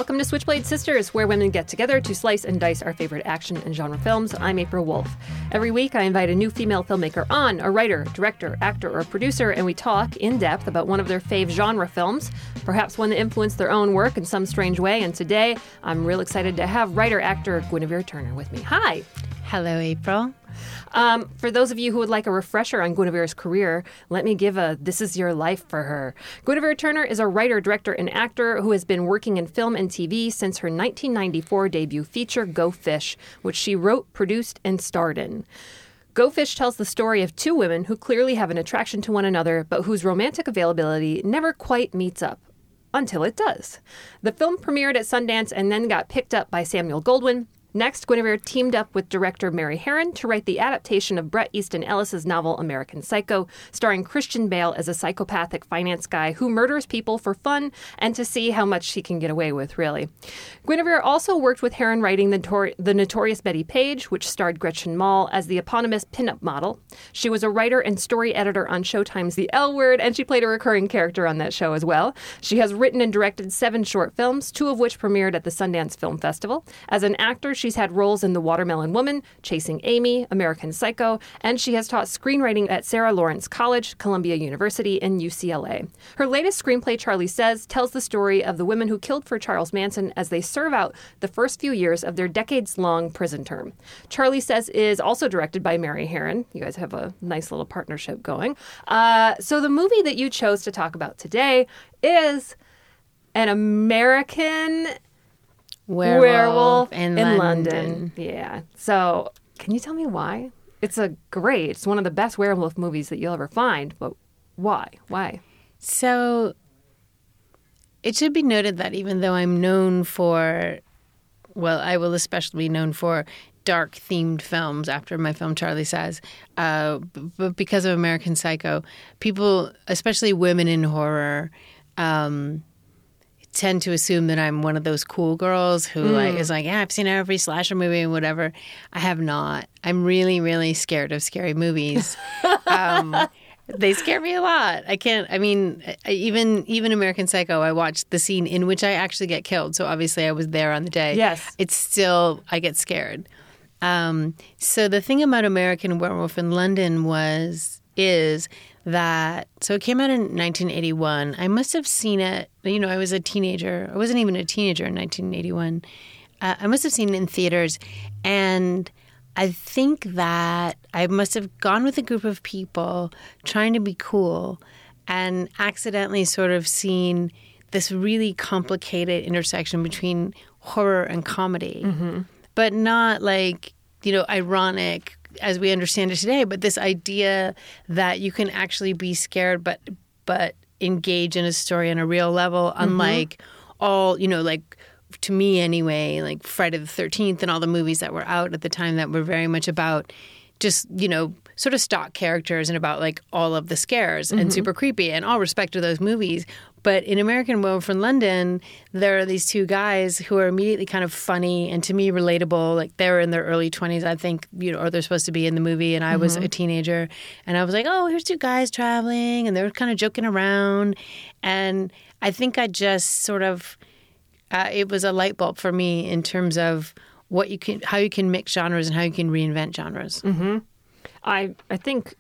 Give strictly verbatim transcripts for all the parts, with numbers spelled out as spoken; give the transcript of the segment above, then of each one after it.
Welcome to Switchblade Sisters, where women get together to slice and dice our favorite action and genre films. I'm April Wolf. Every week, I invite a new female filmmaker on, a writer, director, actor, or producer, and we talk in depth about one of their fave genre films, perhaps one that influenced their own work in some strange way. And today, I'm real excited to have writer-actor Guinevere Turner with me. Hi. Hello, April. Um, for those of you who would like a refresher on Guinevere's career, let me give a This Is Your Life for her. Guinevere Turner is a writer, director, and actor who has been working in film and T V since her nineteen ninety-four debut feature, Go Fish, which she wrote, produced, and starred in. Go Fish tells the story of two women who clearly have an attraction to one another, but whose romantic availability never quite meets up. Until it does. The film premiered at Sundance and then got picked up by Samuel Goldwyn. Next, Guinevere teamed up with director Mary Harron to write the adaptation of Bret Easton Ellis's novel American Psycho, starring Christian Bale as a psychopathic finance guy who murders people for fun and to see how much he can get away with, really. Guinevere also worked with Harron writing the, tor- the Notorious Betty Page, which starred Gretchen Mol as the eponymous pinup model. She was a writer and story editor on Showtime's The L Word, and she played a recurring character on that show as well. She has written and directed seven short films, two of which premiered at the Sundance Film Festival. As an actor, she's had roles in The Watermelon Woman, Chasing Amy, American Psycho, and she has taught screenwriting at Sarah Lawrence College, Columbia University, and U C L A. Her latest screenplay, Charlie Says, tells the story of the women who killed for Charles Manson as they serve out the first few years of their decades-long prison term. Charlie Says is also directed by Mary Harron. You guys have a nice little partnership going. Uh, so the movie that you chose to talk about today is an American Werewolf, Werewolf in, in London. London. Yeah. So can you tell me why? It's a great, it's one of the best werewolf movies that you'll ever find, but why? Why? So it should be noted that even though I'm known for, well, I will especially be known for dark-themed films after my film Charlie Says, uh, but because of American Psycho, people, especially women in horror, um, tend to assume that I'm one of those cool girls who mm. like is like, yeah, I've seen every slasher movie and whatever. I have not. I'm really, really scared of scary movies. um, they scare me a lot. I can't. I mean, I, even even American Psycho, I watched the scene in which I actually get killed. So obviously, I was there on the day. Yes, it's still I get scared. Um, so the thing about American Werewolf in London was is. that so it came out in nineteen eighty-one. I must have seen it, you know, I was a teenager. I wasn't even a teenager in nineteen eighty-one. Uh, I must have seen it in theaters. And I think that I must have gone with a group of people trying to be cool and accidentally sort of seen this really complicated intersection between horror and comedy. Mm-hmm. But not like, you know, ironic as we understand it today, but this idea that you can actually be scared but but engage in a story on a real level, unlike mm-hmm. all, you know, like, to me anyway, like Friday the thirteenth and all the movies that were out at the time that were very much about just, you know, sort of stock characters and about like all of the scares mm-hmm. and super creepy, and all respect to those movies. But in American Werewolf in London, there are these two guys who are immediately kind of funny and to me relatable. Like they were in their early twenties, I think, you know, or they're supposed to be in the movie. And I mm-hmm. was a teenager, and I was like, oh, here's two guys traveling, and they were kind of joking around. And I think I just sort of, uh, it was a light bulb for me in terms of what you can, how you can mix genres and how you can reinvent genres. Mm-hmm. I I think.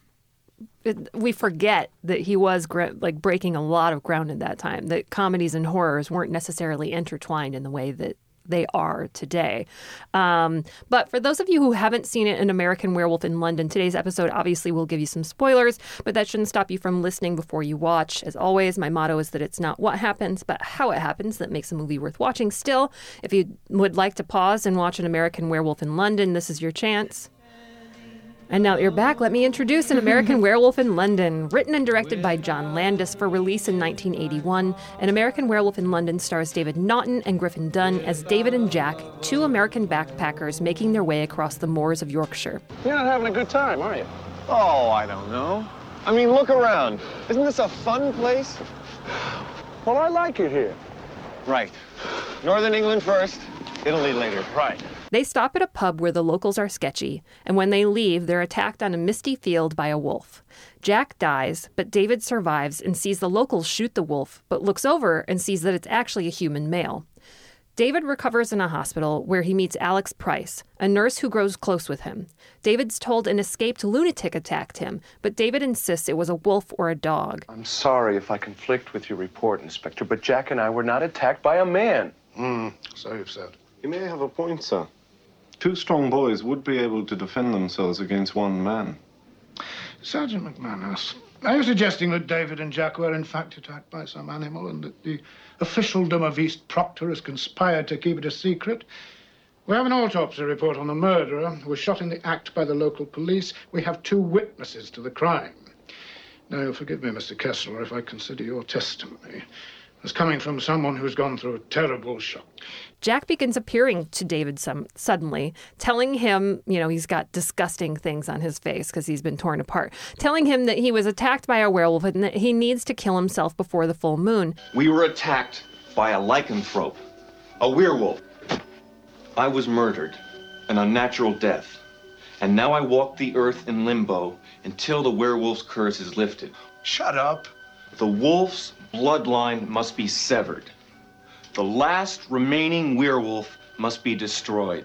It, we forget that he was gra- like breaking a lot of ground at that time, that comedies and horrors weren't necessarily intertwined in the way that they are today. Um, but for those of you who haven't seen it, An American Werewolf in London, today's episode obviously will give you some spoilers, but that shouldn't stop you from listening before you watch. As always, my motto is that it's not what happens, but how it happens that makes a movie worth watching. Still, if you would like to pause and watch An American Werewolf in London, this is your chance. And now that you're back, let me introduce An American Werewolf in London. Written and directed by John Landis for release in nineteen eighty-one, An American Werewolf in London stars David Naughton and Griffin Dunne as David and Jack, two American backpackers making their way across the moors of Yorkshire. You're not having a good time, are you? Oh, I don't know. I mean, look around. Isn't this a fun place? Well, I like it here. Right. Northern England first, Italy later. Right. They stop at a pub where the locals are sketchy, and when they leave, they're attacked on a misty field by a wolf. Jack dies, but David survives and sees the locals shoot the wolf, but looks over and sees that it's actually a human male. David recovers in a hospital where he meets Alex Price, a nurse who grows close with him. David's told an escaped lunatic attacked him, but David insists it was a wolf or a dog. I'm sorry if I conflict with your report, Inspector, but Jack and I were not attacked by a man. Hmm, so you've said. You may have a point, sir. Two strong boys would be able to defend themselves against one man. Sergeant McManus, are you suggesting that David and Jack were in fact attacked by some animal and that the officialdom of East Proctor has conspired to keep it a secret? We have an autopsy report on the murderer who was shot in the act by the local police. We have two witnesses to the crime. Now, you'll forgive me, Mister Kessler, if I consider your testimony as coming from someone who's gone through a terrible shock. Jack begins appearing to David some, suddenly, telling him, you know, he's got disgusting things on his face because he's been torn apart, telling him that he was attacked by a werewolf and that he needs to kill himself before the full moon. We were attacked by a lycanthrope, a werewolf. I was murdered, an unnatural death. And now I walk the earth in limbo until the werewolf's curse is lifted. Shut up. The wolf's bloodline must be severed. The last remaining werewolf must be destroyed.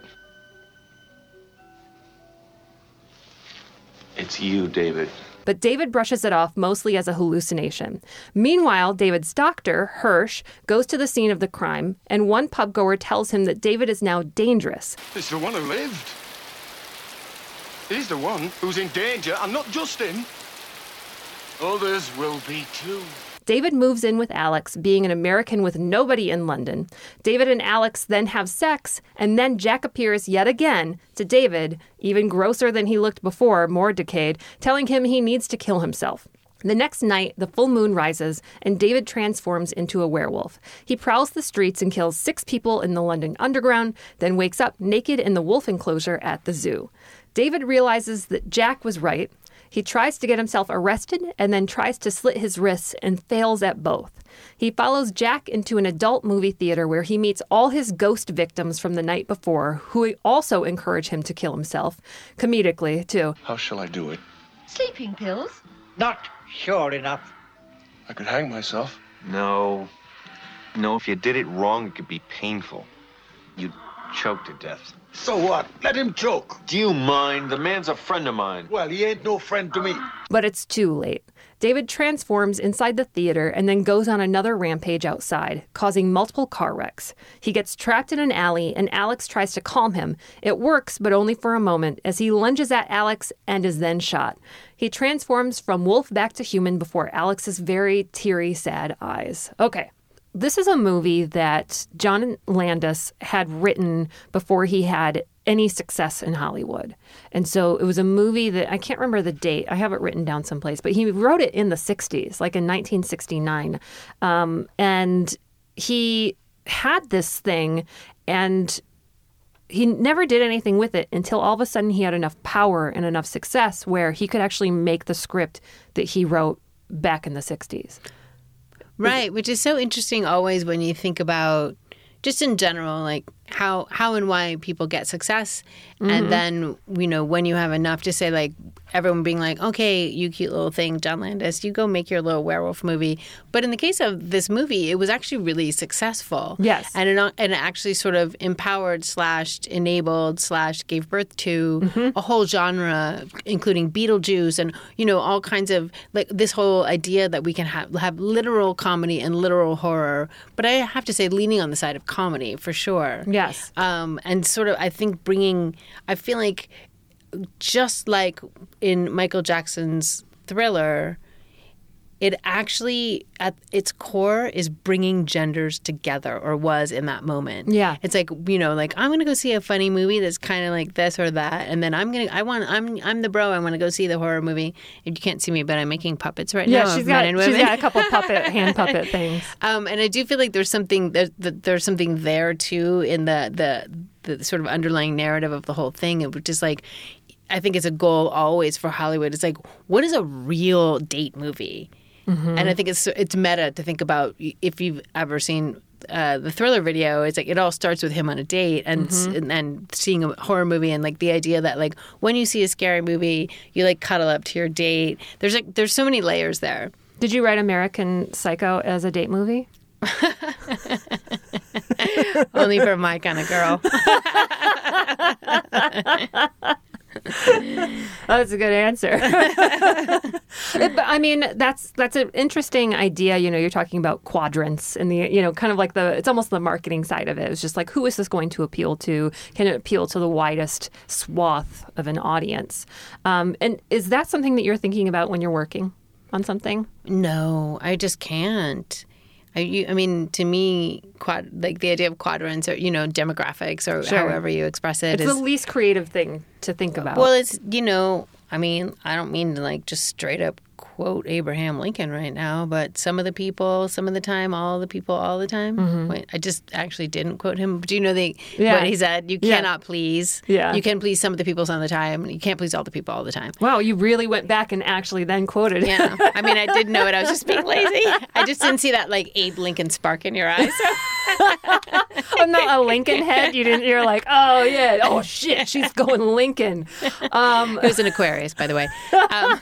It's you, David. But David brushes it off mostly as a hallucination. Meanwhile, David's doctor, Hirsch, goes to the scene of the crime, and one pubgoer tells him that David is now dangerous. It's the one who lived. He's the one who's in danger, and not just him. Others will be too. David moves in with Alex, being an American with nobody in London. David and Alex then have sex, and then Jack appears yet again to David, even grosser than he looked before, more decayed, telling him he needs to kill himself. The next night, the full moon rises, and David transforms into a werewolf. He prowls the streets and kills six people in the London Underground, then wakes up naked in the wolf enclosure at the zoo. David realizes that Jack was right. He tries to get himself arrested and then tries to slit his wrists and fails at both. He follows Jack into an adult movie theater where he meets all his ghost victims from the night before, who also encourage him to kill himself, comedically, too. How shall I do it? Sleeping pills? Not sure enough. I could hang myself. No. No, if you did it wrong, it could be painful. You'd choke to death. So what? Let him choke. Do you mind? The man's a friend of mine. Well, he ain't no friend to me. But it's too late. David transforms inside the theater and then goes on another rampage outside, causing multiple car wrecks. He gets trapped in an alley, and Alex tries to calm him. It works, but only for a moment, as he lunges at Alex and is then shot. He transforms from wolf back to human before Alex's very teary, sad eyes. Okay. This is a movie that John Landis had written before he had any success in Hollywood. And so it was a movie that, I can't remember the date. I have it written down someplace. But he wrote it in the sixties, like in nineteen sixty-nine. Um, and he had this thing, and he never did anything with it until all of a sudden he had enough power and enough success where he could actually make the script that he wrote back in the sixties. Right, which is so interesting always when you think about just in general, like how how and why people get success. Mm-hmm. And then, you know, when you have enough to say, like, everyone being like, okay, you cute little thing, John Landis, you go make your little werewolf movie. But in the case of this movie, it was actually really successful. Yes. And it, and it actually sort of empowered slash enabled slash gave birth to mm-hmm. a whole genre, including Beetlejuice and, you know, all kinds of, like, this whole idea that we can have, have literal comedy and literal horror. But I have to say, leaning on the side of comedy, for sure. Yes. Um, and sort of, I think, bringing, I feel like just like in Michael Jackson's Thriller, it actually, at its core, is bringing genders together, or was in that moment. Yeah. It's like, you know, like, I'm going to go see a funny movie that's kind of like this or that, and then I'm going to, I want, I'm I'm the bro, I want to go see the horror movie. And you can't see me, but I'm making puppets right yeah, now she's of got, men and women. She's got a couple puppet, hand puppet things. Um, and I do feel like there's something, there's, there's something there, too, in the, the, the sort of underlying narrative of the whole thing, which is like, I think it's a goal always for Hollywood. It's like, what is a real date movie? Mm-hmm. And I think it's it's meta to think about, if you've ever seen uh, the Thriller video, it's like it all starts with him on a date and, mm-hmm. and and seeing a horror movie, and like the idea that like when you see a scary movie, you like cuddle up to your date. There's like there's so many layers there. Did you write American Psycho as a date movie? Only for my kind of girl. That's a good answer. It- but, I mean, that's that's an interesting idea. You know, you're talking about quadrants and the, you know, kind of like the, it's almost the marketing side of it. It's just like, who is this going to appeal to? Can it appeal to the widest swath of an audience? Um, and is that something that you're thinking about when you're working on something? No, I just can't. I, you, I mean, to me, quad, like the idea of quadrants or, you know, demographics or Sure. however you express it It's is. the least creative thing to think about. Well, it's, you know, I mean, I don't mean to like just straight up quote Abraham Lincoln right now, but some of the people, some of the time, all the people, all the time. Wait, I just actually didn't quote him. But do you know the, Yeah. what he said? You Yeah. cannot please. Yeah. You can please some of the people some of the time. You can't please all the people all the time. Wow, you really went back and actually then quoted it. Yeah. I mean, I did know it. I was just being lazy. I just didn't see that like Abe Lincoln spark in your eyes. I'm not a Lincoln head. You didn't. You're like, oh yeah, oh shit, she's going Lincoln. Um, It was an Aquarius, by the way. Um,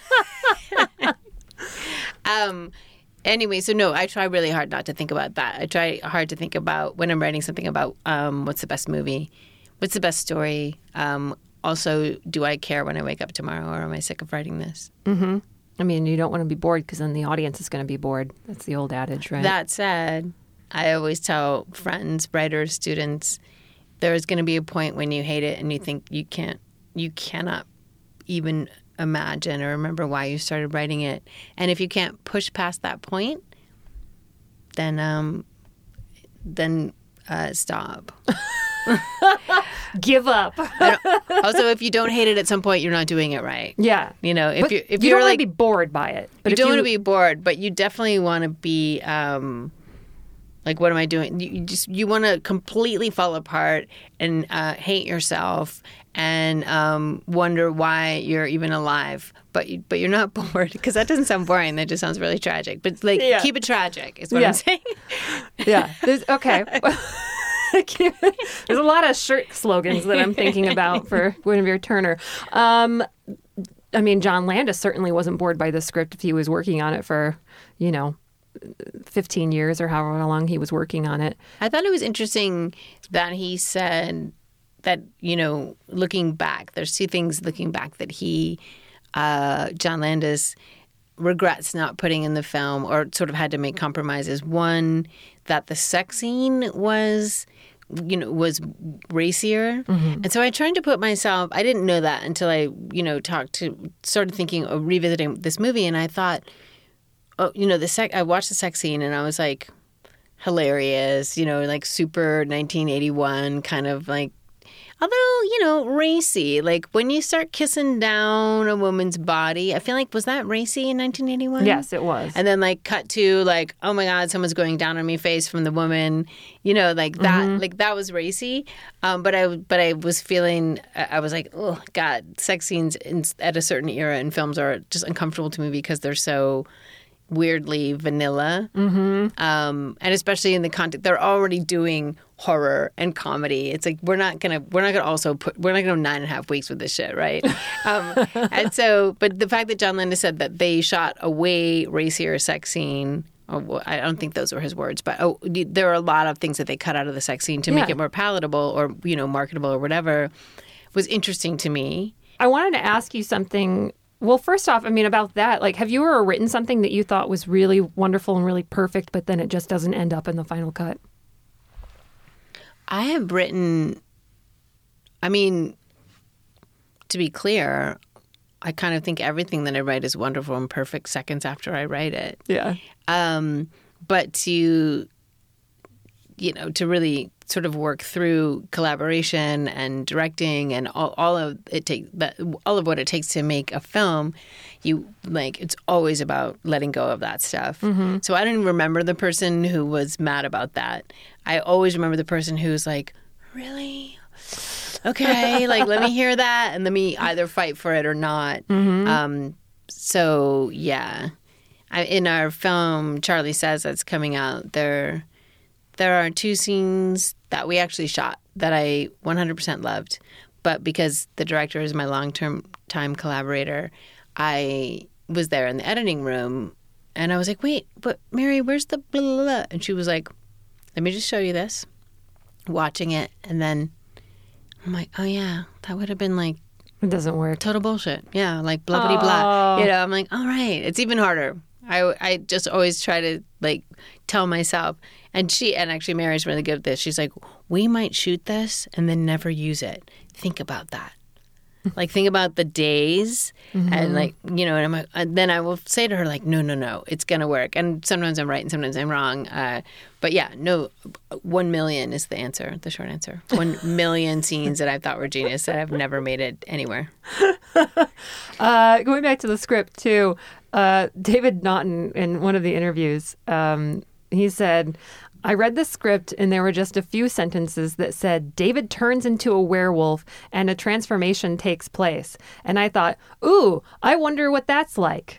um, anyway, so no, I try really hard not to think about that. I try hard to think about when I'm writing something about um, what's the best movie, what's the best story. Um, also, do I care when I wake up tomorrow, or am I sick of writing this? I mean, you don't want to be bored because then the audience is going to be bored. That's the old adage, right? That said, I always tell friends, writers, students, there's going to be a point when you hate it and you think you can't, you cannot even imagine or remember why you started writing it. And if you can't push past that point, then um, then uh, stop. Give up. Also, if you don't hate it at some point, you're not doing it right. Yeah. You know, if But you if you you're don't want like to be bored by it. But you if don't want to be bored, but you definitely want to be um, like, what am I doing? You, you just you want to completely fall apart and uh, hate yourself and um, wonder why you're even alive. But you, but you're not bored because that doesn't sound boring. That just sounds really tragic. But like, Yeah. keep it tragic is what Yeah. I'm saying. Yeah. There's, okay. There's a lot of shirt slogans that I'm thinking about for Guinevere Turner. Um, I mean, John Landis certainly wasn't bored by the script if he was working on it for, you know, fifteen years or however long he was working on it. I thought it was interesting that he said that, you know, looking back, there's two things looking back that he, uh, John Landis, regrets not putting in the film or sort of had to make compromises. One, that the sex scene was, you know, was racier. And so I tried to put myself, I didn't know that until I, you know, talked to, started thinking of revisiting this movie. And I thought, oh, you know, the sex, I watched the sex scene and I was like, hilarious, you know, like super nineteen eighty-one kind of like, although, you know, racy. Like when you start kissing down a woman's body, I feel like, was that racy in nineteen eighty-one? Yes, it was. And then like cut to like, oh my God, someone's going down on me face from the woman, you know, like that, like that was racy. Um, but I, but I was feeling, I I was like, oh God, sex scenes in, at a certain era in films are just uncomfortable to me because they're so weirdly vanilla. Mm-hmm. Um, and especially in the context, they're already doing horror and comedy. It's like, we're not going to, we're not going to also put, we're not going to go nine and a half weeks with this shit, right? um, and so, but the fact that John Landis said that they shot a way racier sex scene, oh, well, I don't think those were his words, but oh, there are a lot of things that they cut out of the sex scene to make Yeah. it more palatable or, you know, marketable or whatever, was interesting to me. I wanted to ask you something. Well, first off, I mean, about that, like, have you ever written something that you thought was really wonderful and really perfect, but then it just doesn't end up in the final cut? I have written, I mean, to be clear, I kind of think everything that I write is wonderful and perfect seconds after I write it. Yeah. Um, but to, you know, to really sort of work through collaboration and directing and all, all of it take that all of what it takes to make a film, you like it's always about letting go of that stuff. Mm-hmm. So I don't remember the person who was mad about that. I always remember the person who's like, really? Okay, like let me hear that and let me either fight for it or not. Mm-hmm. Um, so yeah, I, in our film Charlie Says that's coming out, there there are two scenes that we actually shot that I one hundred percent loved, but because the director is my long-term time collaborator, I was there in the editing room and I was like, wait, but Mary, where's the blah, blah, blah? And she was like, let me just show you this. watching it, and then I'm like, oh yeah, that would have been like It doesn't work. total bullshit. Yeah, like blah blah blah. You know, I'm like, all right, it's even harder. I, I just always try to like tell myself, and she and actually Mary's really good at this. She's like, we might shoot this and then never use it. Think about that. Like, think about the days, mm-hmm. and like, you know, and I'm like, and then I will say to her like, no, no, no, it's gonna work. And sometimes I'm right and sometimes I'm wrong. Uh, but yeah, no, one million is the answer, the short answer. One million scenes that I thought were genius that I've never made it anywhere. uh, going back to the script too, uh, David Naughton in one of the interviews, um, he said, I read the script and there were just a few sentences that said David turns into a werewolf and a transformation takes place. And I thought, ooh, I wonder what that's like.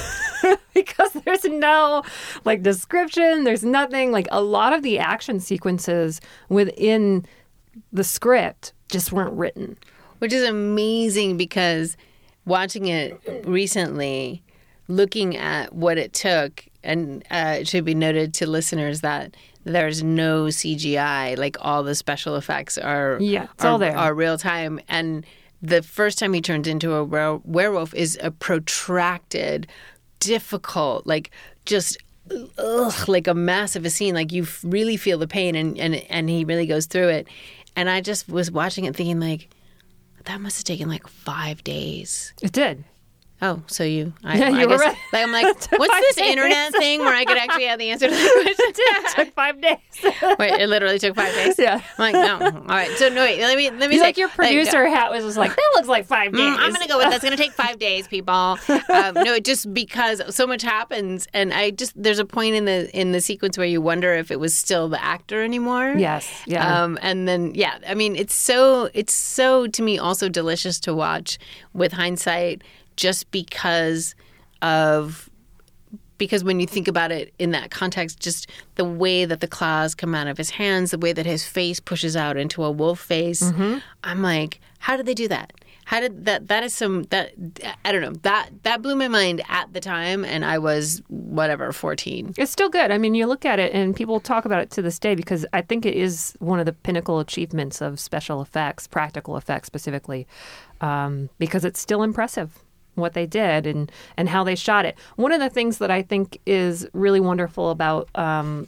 Because there's no like description, there's nothing. Like a lot of the action sequences within the script just weren't written. Which is amazing because watching it recently, looking at what it took, and uh, it should be noted to listeners that there's no C G I. Like all the special effects are yeah, it's are, all there. are real time. And the first time he turns into a were- werewolf is a protracted, difficult, like just ugh, like a massive scene. Like you really feel the pain, and, and and he really goes through it. And I just was watching it thinking like, that must have taken like five days. It did. Oh, so you? I, Yeah, you I were guess, right. Like, I'm like, what's this days. internet thing where I could actually have the answer to the question? It took five days. Wait, it literally took five days. Yeah. I'm like, no. All right. So no, wait. Let me let me He's say, like your producer hat was just like, that looks like five days. Mm, I'm going to go with that's going to take five days, people. Um, no, just because so much happens, and I just there's a point in the in the sequence where you wonder if it was still the actor anymore. Yes. Yeah. Um, and then yeah, I mean, it's so it's so to me also delicious to watch with hindsight, just because of. Because when you think about it in that context, just the way that the claws come out of his hands, the way that his face pushes out into a wolf face, mm-hmm. I'm like, how did they do that? How did that? That is some that I don't know. That that blew my mind at the time, and I was whatever fourteen. It's still good. I mean, you look at it, and people talk about it to this day because I think it is one of the pinnacle achievements of special effects, practical effects specifically, um, because it's still impressive what they did and, and how they shot it. One of the things that I think is really wonderful about um,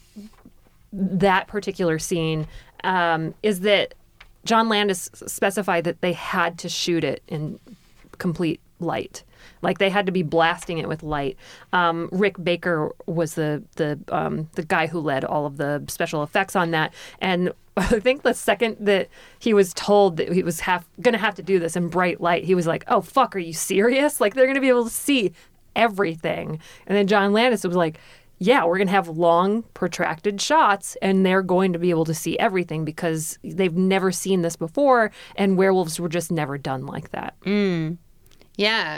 that particular scene um, is that John Landis specified that they had to shoot it in complete light. Like they had to be blasting it with light. Um, Rick Baker was the the um, the guy who led all of the special effects on that. And I think the second that he was told that he was have, going to have to do this in bright light, he was like, "Oh fuck, are you serious? Like they're going to be able to see everything." And then John Landis was like, "Yeah, we're going to have long, protracted shots, and they're going to be able to see everything because they've never seen this before, and werewolves were just never done like that." Mm. Yeah.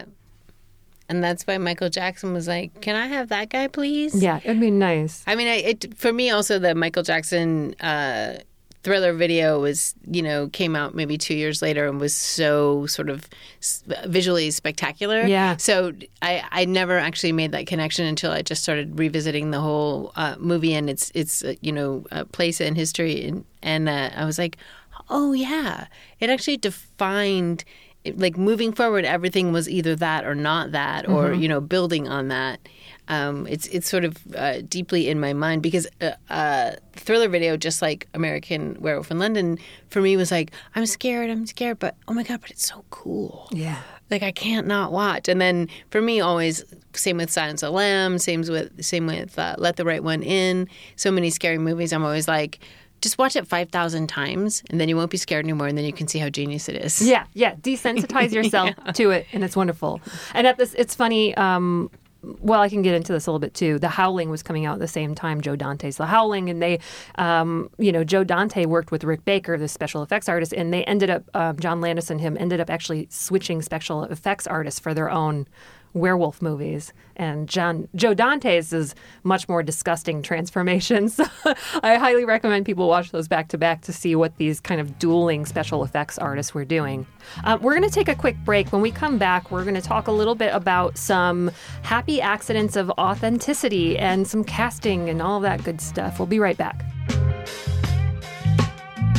And that's why Michael Jackson was like, "Can I have that guy, please?" Yeah, it'd be nice. I mean, I, it for me also the Michael Jackson uh, Thriller video was, you know, came out maybe two years later and was so sort of visually spectacular. Yeah. So I, I never actually made that connection until I just started revisiting the whole uh, movie and its its uh, you know uh, place in history, and and uh, I was like, oh yeah, it actually defined. Like moving forward, everything was either that or not that, or mm-hmm. you know, building on that. Um, it's it's sort of uh, deeply in my mind because uh, uh, Thriller video, just like American Werewolf in London, for me was like, I'm scared, I'm scared, but oh my god, but it's so cool. Yeah, like I can't not watch. And then for me, always same with Silence of the Lambs, same with same with uh, Let the Right One In. So many scary movies. I'm always like, just watch it five thousand times, and then you won't be scared anymore, and then you can see how genius it is. Yeah, yeah. Desensitize yourself yeah. to it, and it's wonderful. And at this, it's funny. Um, well, I can get into this a little bit, too. The Howling was coming out at the same time, Joe Dante's The Howling, and they, um, you know, Joe Dante worked with Rick Baker, the special effects artist, and they ended up, uh, John Landis and him ended up actually switching special effects artists for their own werewolf movies, and John Joe Dante's is much more disgusting transformation. So I highly recommend people watch those back to back to see what these kind of dueling special effects artists were doing. Uh, we're going to take a quick break. When we come back, we're going to talk a little bit about some happy accidents of authenticity and some casting and all that good stuff. We'll be right back.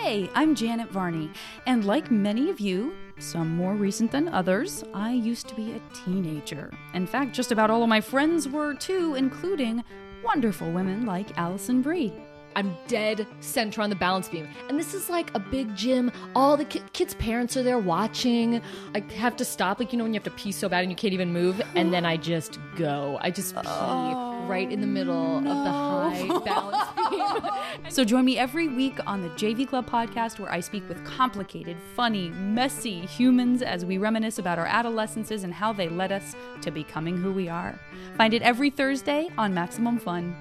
Hey, I'm Janet Varney, and like many of you, some more recent than others, I used to be a teenager. In fact, just about all of my friends were too, including wonderful women like Alison Brie. I'm dead center on the balance beam. And this is like a big gym. All the ki- kids' parents are there watching. I have to stop, like, you know, when you have to pee so bad and you can't even move. And then I just go. I just pee oh, right in the middle no. of the high balance beam. So join me every week on the J V Club podcast, where I speak with complicated, funny, messy humans as we reminisce about our adolescences and how they led us to becoming who we are. Find it every Thursday on Maximum Fun.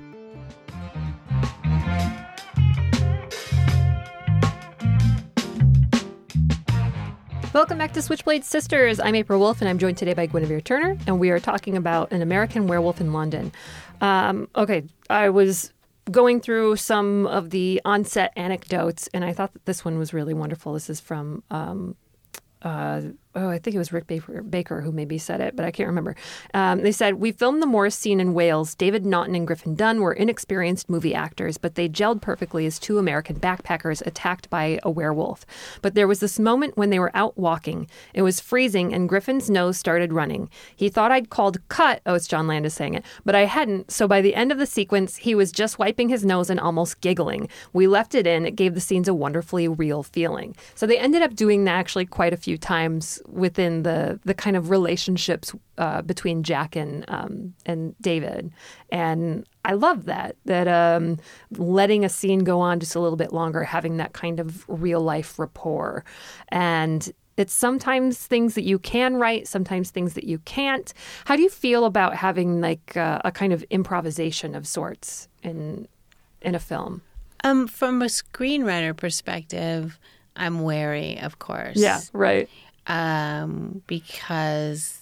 Welcome back to Switchblade Sisters. I'm April Wolf, and I'm joined today by Guinevere Turner, and we are talking about An American Werewolf in London. Um, okay, I was going through some of the on-set anecdotes, and I thought that this one was really wonderful. This is from... Um, uh, oh, I think it was Rick Baker, Baker who maybe said it, but I can't remember. Um, they said, we filmed the Morris scene in Wales. David Naughton and Griffin Dunn were inexperienced movie actors, but they gelled perfectly as two American backpackers attacked by a werewolf. But there was this moment when they were out walking. It was freezing, and Griffin's nose started running. He thought I'd called cut. Oh, it's John Landis saying it. But I hadn't, so by the end of the sequence, he was just wiping his nose and almost giggling. We left it in. It gave the scenes a wonderfully real feeling. So they ended up doing that actually quite a few times within the the kind of relationships uh, between Jack and um, and David, and I love that that um, letting a scene go on just a little bit longer, having that kind of real life rapport, and it's sometimes things that you can write, sometimes things that you can't. How do you feel about having like uh, a kind of improvisation of sorts in in a film? Um, from a screenwriter perspective, I'm wary, of course. Yeah, right. Um, because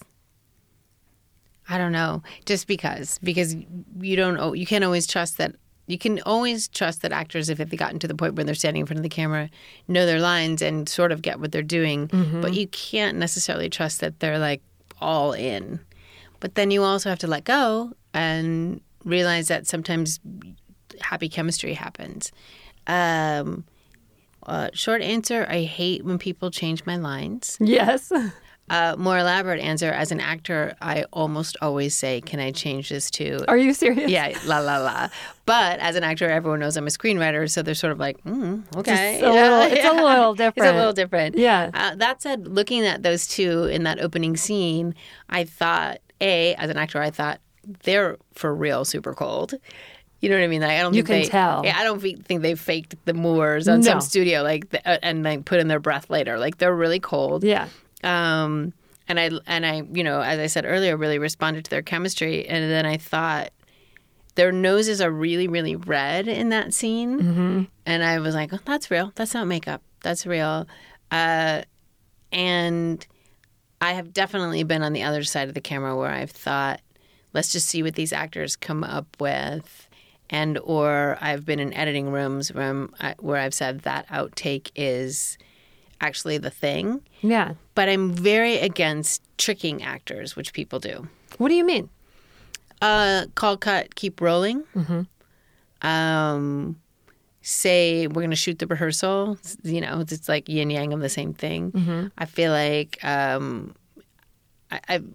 I don't know, just because, because you don't, you can't always trust that, you can always trust that actors, if they've gotten to the point where they're standing in front of the camera, know their lines and sort of get what they're doing, mm-hmm. but you can't necessarily trust that they're like all in. But then you also have to let go and realize that sometimes happy chemistry happens. Um, Uh, short answer, I hate when people change my lines. Yes. Uh, more elaborate answer, as an actor, I almost always say, can I change this to... Are you serious? Yeah, la, la, la. But as an actor, everyone knows I'm a screenwriter, so they're sort of like, mm, okay. Just a little, it's yeah. a little different. It's a little different. Yeah. Uh, that said, looking at those two in that opening scene, I thought, A, as an actor, I thought, they're for real super cold. You know what I mean? Like, I don't you think can they, tell. Yeah, I don't think they faked the Moors on no. some studio, like, the, uh, and like put in their breath later. Like, they're really cold. Yeah. Um, and I and I, you know, as I said earlier, really responded to their chemistry. And then I thought their noses are really, really red in that scene. Mm-hmm. And I was like, oh, that's real. That's not makeup. That's real. Uh, and I have definitely been on the other side of the camera where I've thought, let's just see what these actors come up with. And or I've been in editing rooms where, I'm, where I've said that outtake is actually the thing. Yeah. But I'm very against tricking actors, which people do. What do you mean? Uh, call, cut, keep rolling. Mm-hmm. Um, say we're going to shoot the rehearsal. You know, it's like yin yang of the same thing. Mm-hmm. I feel like um, I, I've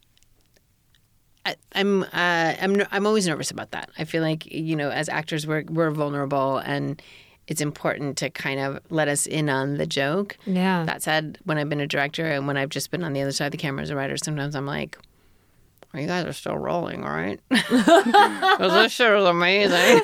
I, I'm uh, I'm I'm always nervous about that. I feel like, you know, as actors, we're we're vulnerable, and it's important to kind of let us in on the joke. Yeah. That said, when I've been a director and when I've just been on the other side of the camera as a writer, sometimes I'm like, well, you guys are still rolling, right? Because this shit is amazing.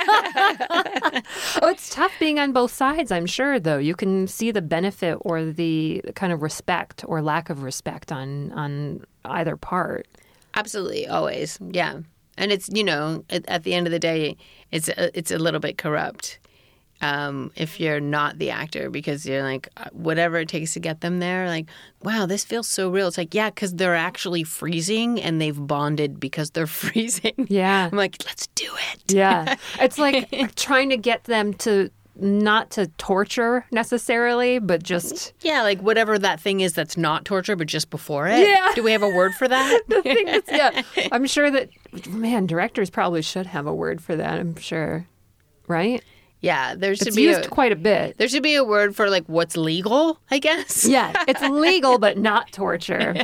Oh, it's tough being on both sides, I'm sure, though. You can see the benefit or the kind of respect or lack of respect on on either part. Absolutely, always, yeah. And it's, you know, at, at the end of the day, it's a, it's a little bit corrupt um, if you're not the actor, because you're like, whatever it takes to get them there, like, wow, this feels so real. It's like, yeah, because they're actually freezing and they've bonded because they're freezing. Yeah. I'm like, let's do it. Yeah. It's like trying to get them to not to torture necessarily, but just... Yeah, like whatever that thing is that's not torture, but just before it. Yeah. Do we have a word for that? The thing that's, yeah. I'm sure that, man, directors probably should have a word for that, I'm sure. Right? Yeah, there should It's be used a, quite a bit. There should be a word for like what's legal, I guess. Yeah, it's legal but not torture.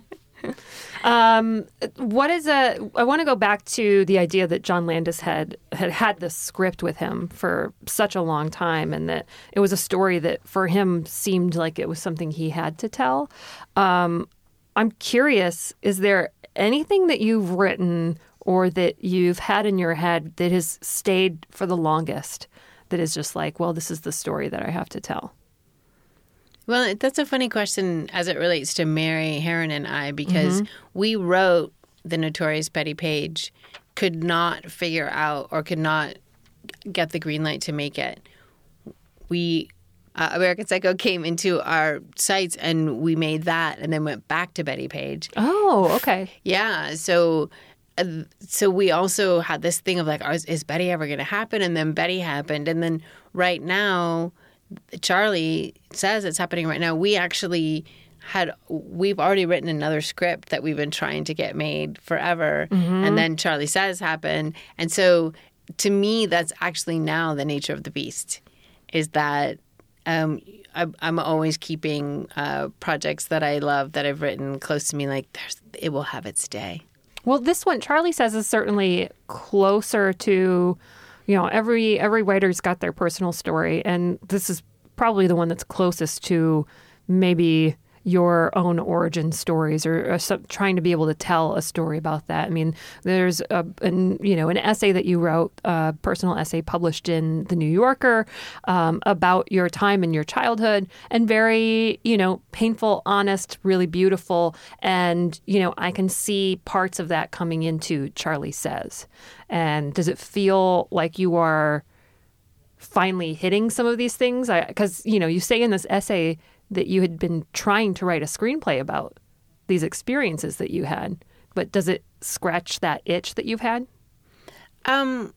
Um, what is a? I want to go back to the idea that John Landis had had had this script with him for such a long time, and that it was a story that for him seemed like it was something he had to tell. Um, I'm curious: is there anything that you've written or that you've had in your head that has stayed for the longest? That is just like, well, this is the story that I have to tell. Well, that's a funny question as it relates to Mary Herron and I, because mm-hmm. we wrote The Notorious Betty Page, could not figure out or could not get the green light to make it. We, uh, American Psycho came into our sights and we made that and then went back to Betty Page. Oh, okay. Yeah. So... Uh, so we also had this thing of like, is, is Betty ever going to happen? And then Betty happened. And then right now, Charlie says it's happening right now. We actually had, we've already written another script that we've been trying to get made forever. Mm-hmm. And then Charlie Says happened. And so to me, that's actually now the nature of the beast, is that um, I, I'm always keeping uh, projects that I love that I've written close to me. Like there's, it will have its day. Well, this one, Charlie Says, is certainly closer to, you know, every every writer's got their personal story. And this is probably the one that's closest to maybe your own origin stories, or, or some, trying to be able to tell a story about that. I mean, there's a, an, you know, an essay that you wrote, a personal essay published in The New Yorker um, about your time in your childhood, and very, you know, painful, honest, really beautiful. And, you know, I can see parts of that coming into Charlie Says. And does it feel like you are finally hitting some of these things? Because, you know, you say in this essay that you had been trying to write a screenplay about these experiences that you had, but does it scratch that itch that you've had? Um.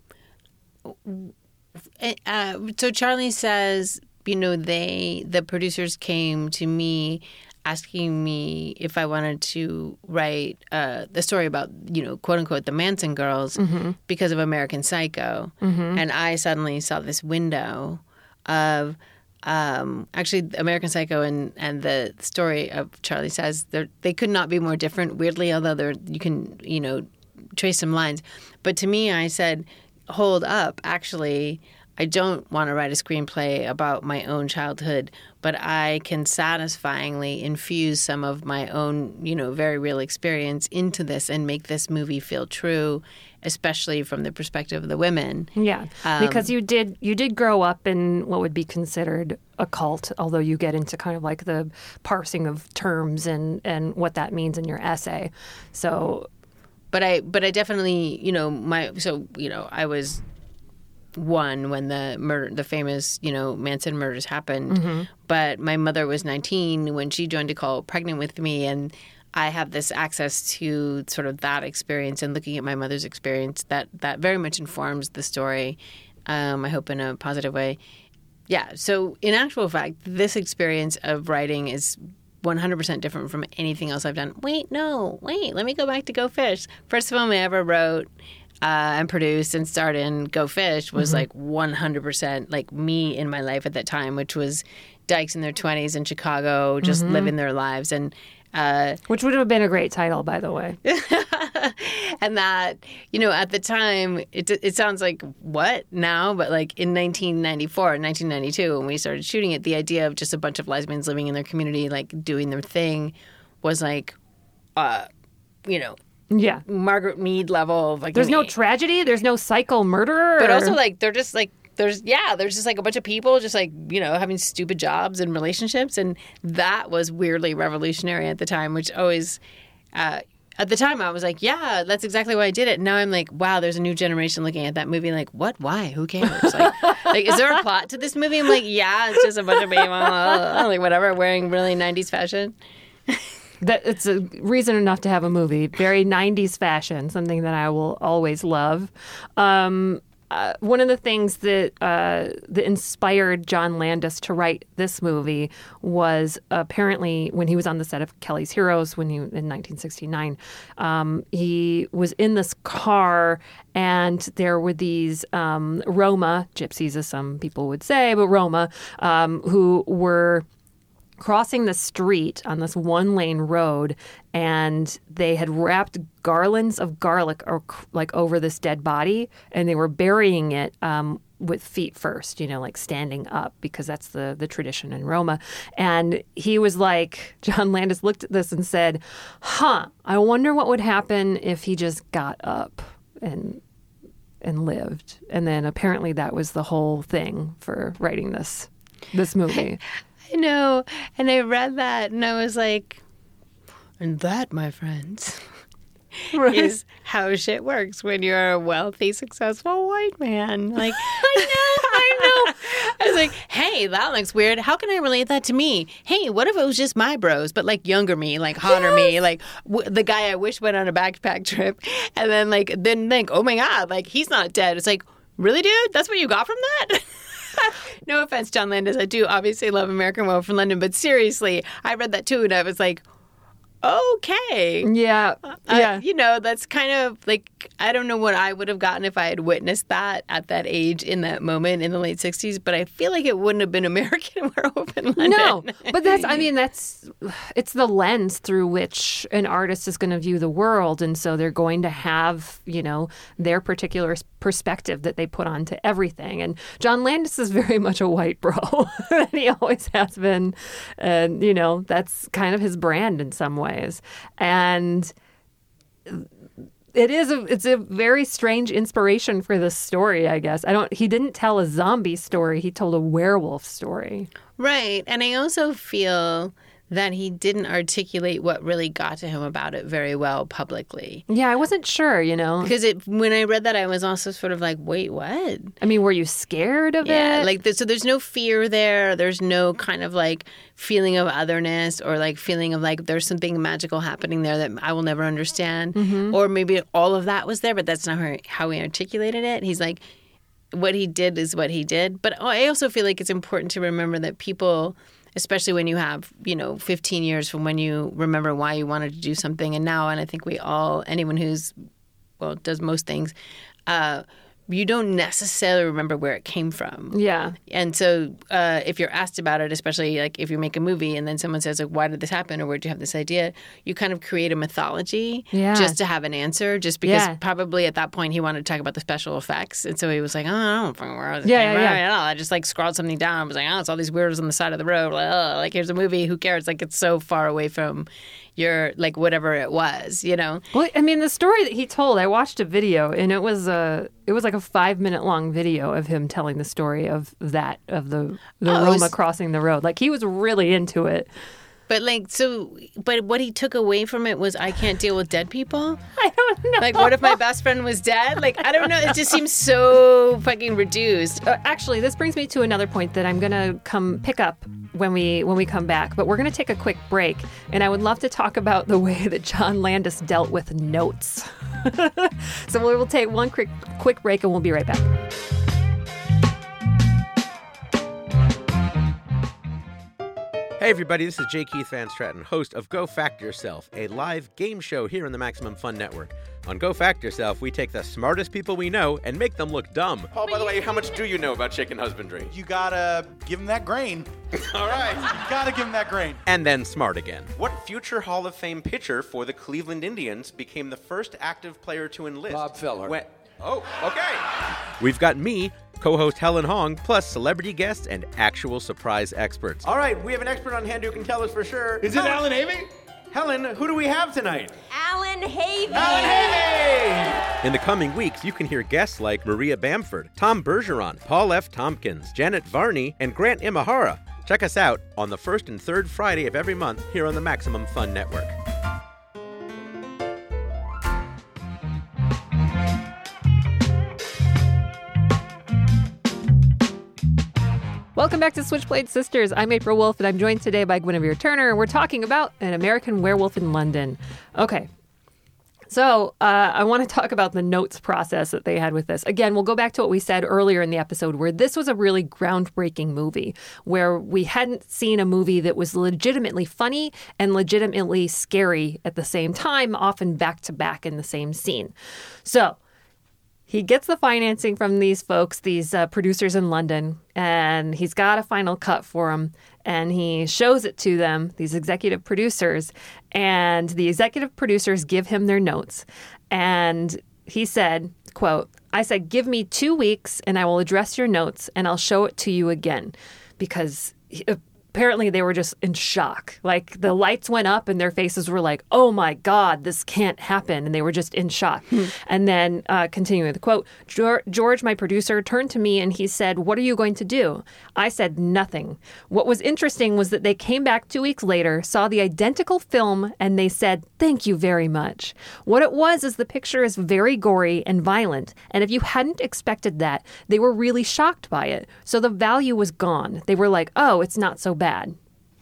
Uh, so Charlie Says, you know, they the producers came to me asking me if I wanted to write uh, the story about, you know, quote unquote, the Manson girls mm-hmm. because of American Psycho, mm-hmm. and I suddenly saw this window of. Um, actually, American Psycho and, and the story of Charlie Says, they could not be more different, weirdly, although they're, you can, you know, trace some lines. But to me, I said, hold up, actually, I don't want to write a screenplay about my own childhood, but I can satisfyingly infuse some of my own, you know, very real experience into this and make this movie feel true, especially from the perspective of the women. Yeah, um, because you did you did grow up in what would be considered a cult, although you get into kind of like the parsing of terms and, and what that means in your essay. So, but I but I definitely, you know, my so you know I was one when the murder, the famous, you know, Manson murders happened, mm-hmm. but my mother was nineteen when she joined a cult pregnant with me, and I have this access to sort of that experience and looking at my mother's experience that, that very much informs the story, um, I hope in a positive way. Yeah, so in actual fact, this experience of writing is one hundred percent different from anything else I've done. Wait, no, wait, let me go back to Go Fish. First film I ever wrote uh, and produced and starred in, Go Fish, was mm-hmm. like one hundred percent like me in my life at that time, which was dykes in their twenties in Chicago, just mm-hmm. living their lives. And Uh, Which would have been a great title, by the way. And that, you know, at the time, it it sounds like what now? But like in nineteen ninety-four, nineteen ninety-two, when we started shooting it, the idea of just a bunch of lesbians living in their community, like doing their thing, was like, uh, you know, yeah, Margaret Mead level. Of like, there's no tragedy, there's no psycho murderer, but or... also like they're just like. There's, yeah, there's just like a bunch of people just like, you know, having stupid jobs and relationships. And that was weirdly revolutionary at the time, which always, uh, at the time I was like, yeah, that's exactly why I did it. Now I'm like, wow, there's a new generation looking at that movie like, what, why, who cares? Like, like is there a plot to this movie? I'm like, yeah, it's just a bunch of people, like whatever, wearing really nineties fashion. That it's a reason enough to have a movie. Very nineties fashion, something that I will always love. Um, uh, one of the things that uh, that inspired John Landis to write this movie was apparently when he was on the set of Kelly's Heroes when he in nineteen sixty-nine, um, he was in this car and there were these um, Roma gypsies, as some people would say, but Roma um, who were crossing the street on this one-lane road, and they had wrapped garlands of garlic or, like over this dead body, and they were burying it um, with feet first, you know, like standing up, because that's the the tradition in Roma. And he was like, John Landis looked at this and said, huh, I wonder what would happen if he just got up and and lived. And then apparently that was the whole thing for writing this this movie. I know. And I read that and I was like, and that, my friends, right. is how shit works when you're a wealthy, successful white man. Like, I know, I know. I was like, hey, that looks weird. How can I relate that to me? Hey, what if it was just my bros, but like younger me, like hotter yes. me, like w- the guy I wish went on a backpack trip, and then like then think, oh my God, like he's not dead. It's like, really, dude? That's what you got from that? No offense, John Landis. I do obviously love American Werewolf in London, but seriously, I read that too, and I was like, okay. Yeah. Uh, yeah. You know, that's kind of like, I don't know what I would have gotten if I had witnessed that at that age in that moment in the late sixties, but I feel like it wouldn't have been American Werewolf in London. No, but that's, I mean, that's, it's the lens through which an artist is going to view the world. And so they're going to have, you know, their particular perspective that they put onto everything. And John Landis is very much a white bro. And he always has been. And, you know, that's kind of his brand in some ways. And it is a it's a very strange inspiration for this story, I guess. I don't he didn't tell a zombie story, he told a werewolf story. Right. And I also feel that he didn't articulate what really got to him about it very well publicly. Yeah, I wasn't sure, you know. Because it when I read that, I was also sort of like, wait, what? I mean, were you scared of yeah, it? Like, so there's no fear there. There's no kind of like feeling of otherness or like feeling of like there's something magical happening there that I will never understand. Mm-hmm. Or maybe all of that was there, but that's not how, how he articulated it. He's like, what he did is what he did. But I also feel like it's important to remember that people, especially when you have, you know, fifteen years from when you remember why you wanted to do something. And now, and I think we all, anyone who's, well, does most things, uh, you don't necessarily remember where it came from. Yeah. And so uh, if you're asked about it, especially like if you make a movie and then someone says, like, why did this happen or where did you have this idea? You kind of create a mythology yeah. just to have an answer, just because yeah. probably at that point he wanted to talk about the special effects. And so he was like, oh, I don't fucking where I was. Yeah, yeah, yeah. yeah. I, I just like scrawled something down. I was like, oh, it's all these weirdos on the side of the road. Like, oh, like here's a movie. Who cares? Like it's so far away from your, like whatever it was, you know? Well, I mean, the story that he told, I watched a video and it was a, it was like a five minute long video of him telling the story of that, of the, the oh, Roma was... crossing the road. Like he was really into it. But like, so, but what he took away from it was, I can't deal with dead people? I don't know. Like, what if my best friend was dead? Like, I don't know. It just seems so fucking reduced. Uh, actually, this brings me to another point that I'm going to come pick up when we when we come back. But we're going to take a quick break. And I would love to talk about the way that John Landis dealt with notes. So we will take one quick, quick break and we'll be right back. Hey everybody, this is J. Keith Van Stratton, host of Go Fact Yourself, a live game show here on the Maximum Fun Network. On Go Fact Yourself, we take the smartest people we know and make them look dumb. Paul, by the way, how much do you know about chicken husbandry? You gotta give him that grain. All right. You gotta give him that grain. And then smart again. What future Hall of Fame pitcher for the Cleveland Indians became the first active player to enlist? Bob Feller. When... Oh, okay. We've got me, co-host Helen Hong, plus celebrity guests and actual surprise experts. All right, we have an expert on hand who can tell us for sure. Is it Alan Havey? Helen, who do we have tonight? Alan Havey. Alan Havey! In the coming weeks, you can hear guests like Maria Bamford, Tom Bergeron, Paul F. Tompkins, Janet Varney, and Grant Imahara. Check us out on the first and third Friday of every month here on the Maximum Fun Network. Welcome back to Switchblade Sisters. I'm April Wolf, and I'm joined today by Guinevere Turner, and we're talking about An American Werewolf in London. Okay, So uh, I want to talk about the notes process that they had with this. Again, we'll go back to what we said earlier in the episode, where this was a really groundbreaking movie, where we hadn't seen a movie that was legitimately funny and legitimately scary at the same time, often back to back in the same scene. So he gets the financing from these folks, these uh, producers in London, and he's got a final cut for them. And he shows it to them, these executive producers, and the executive producers give him their notes. And he said, quote, I said, give me two weeks and I will address your notes and I'll show it to you again. Because he, apparently they were just in shock. Like the lights went up and their faces were like, oh my God, this can't happen. And they were just in shock. Hmm. And then uh, continuing the quote, George, my producer, turned to me and he said, what are you going to do? I said nothing. What was interesting was that they came back two weeks later, saw the identical film, and they said, thank you very much. What it was is the picture is very gory and violent. And if you hadn't expected that, they were really shocked by it. So the value was gone. They were like, oh, it's not so bad.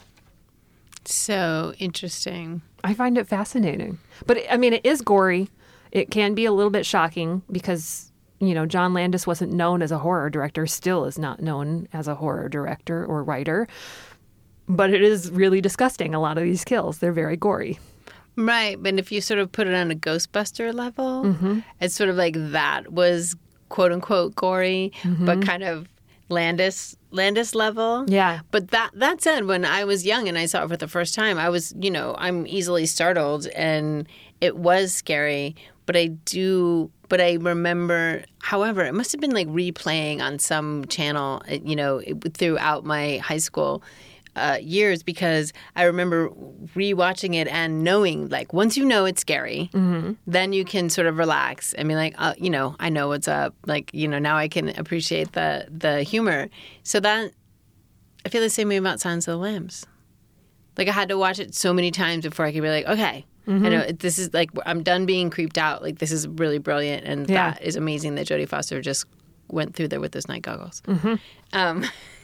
So interesting. I find it fascinating. But, I mean, it is gory. It can be a little bit shocking because, you know, John Landis wasn't known as a horror director, still is not known as a horror director or writer. But it is really disgusting, a lot of these kills. They're very gory. Right. But if you sort of put it on a Ghostbuster level, mm-hmm. it's sort of like that was quote unquote gory, mm-hmm. but kind of Landis Landis level. Yeah. But that that said, when I was young and I saw it for the first time, I was, you know, I'm easily startled and it was scary. But I do, but I remember, however, it must have been like replaying on some channel, you know, throughout my high school uh, years, because I remember rewatching it and knowing, like, once you know it's scary, mm-hmm. then you can sort of relax and be like, uh, you know, I know what's up. Like, you know, now I can appreciate the the humor. So that, I feel the same way about Silence of the Lambs. Like, I had to watch it so many times before I could be like, okay, mm-hmm. I know this is like, I'm done being creeped out. Like, this is really brilliant. And yeah. that is amazing that Jodie Foster just went through there with those night goggles. Mm-hmm. Um,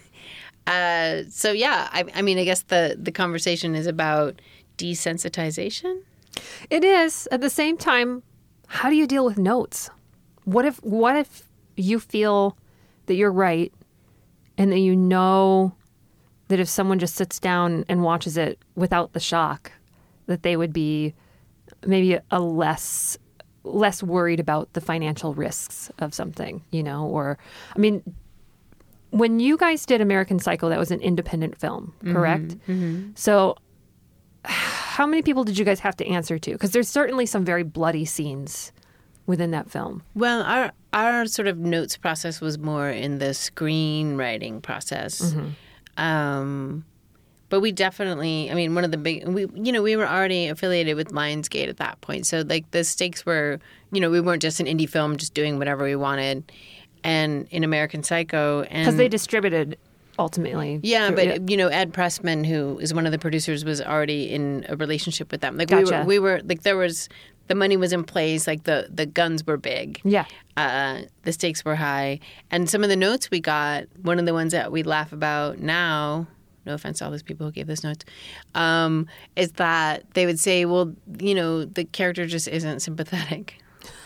uh, so, yeah, I, I mean, I guess the, the conversation is about desensitization. It is. At the same time, how do you deal with notes? What if, what if you feel that you're right and that you know that if someone just sits down and watches it without the shock, that they would be maybe a less less worried about the financial risks of something, you know? Or, I mean, when you guys did American Psycho, that was an independent film, correct? Mm-hmm, mm-hmm. So how many people did you guys have to answer to? Because there's certainly some very bloody scenes within that film. Well, our our sort of notes process was more in the screenwriting process. Mm-hmm. Um, but we definitely, I mean, one of the big, we you know, we were already affiliated with Lionsgate at that point. So, like, the stakes were, you know, we weren't just an indie film just doing whatever we wanted. And in American Psycho, and because they distributed ultimately. Yeah, through, but yeah. you know, Ed Pressman, who is one of the producers, was already in a relationship with them. Like Gotcha. we were, we were like there was the money was in place. Like the the guns were big. Yeah, uh, the stakes were high, and some of the notes we got. One of the ones that we laugh about now. No offense to all those people who gave those notes, um, is that they would say, "Well, you know, the character just isn't sympathetic."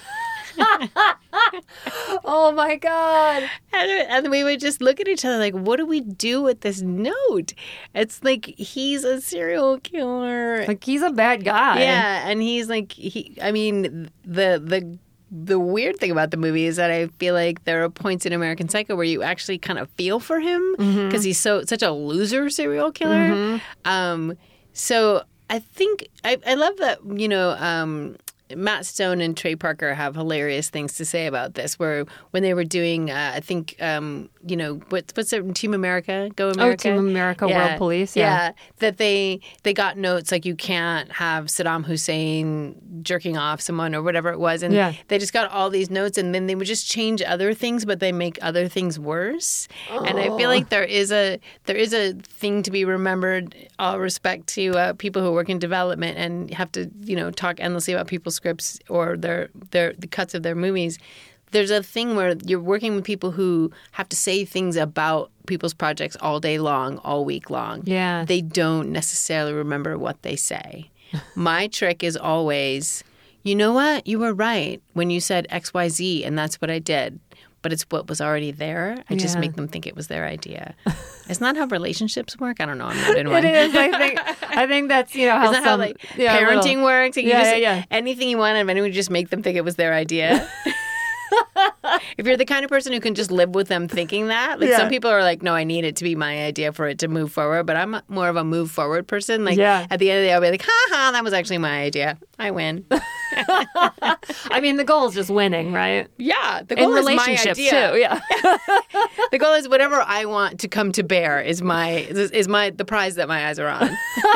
Oh my God. And, and we would just look at each other like, what do we do with this note? It's like, he's a serial killer. Like, he's a bad guy. Yeah. And he's like, he, I mean, the, the, the weird thing about the movie is that I feel like there are points in American Psycho where you actually kind of feel for him because mm-hmm. he's so, such a loser serial killer. Mm-hmm. Um, so I think, I, I love that, you know, um, Matt Stone and Trey Parker have hilarious things to say about this. Where when they were doing, uh, I think, um, you know, what, what's it, Team America, Go America, oh, Team America, yeah. World Police, yeah. yeah, that they they got notes like you can't have Saddam Hussein jerking off someone or whatever it was, and yeah. they just got all these notes, and then they would just change other things, but they make other things worse. Oh. And I feel like there is a there is a thing to be remembered. All respect to uh, people who work in development and have to, you know, talk endlessly about people's scripts or their their the cuts of their movies. There's a thing where you're working with people who have to say things about people's projects all day long, all week long. Yeah. They don't necessarily remember what they say. My trick is always, You know what? You were right when you said X Y Z, and that's what I did. But it's what was already there. I just Yeah. make them think it was their idea. Isn't that how relationships work? I don't know. I'm not in one. It is. I think. I think that's you know how Isn't that some how like yeah, parenting little- works? Like, you yeah, just, yeah, yeah. Anything you want, and anyone just make them think it was their idea. If you're the kind of person who can just live with them thinking that, like Yeah. some people are like, no, I need it to be my idea for it to move forward. But I'm more of a move forward person. Like Yeah. at the end of the day, I'll be like, ha ha, that was actually my idea. I win. I mean, the goal is just winning, right? Yeah, the In goal is my relationships idea. too. Yeah. The goal is whatever I want to come to bear is my is, is my the prize that my eyes are on.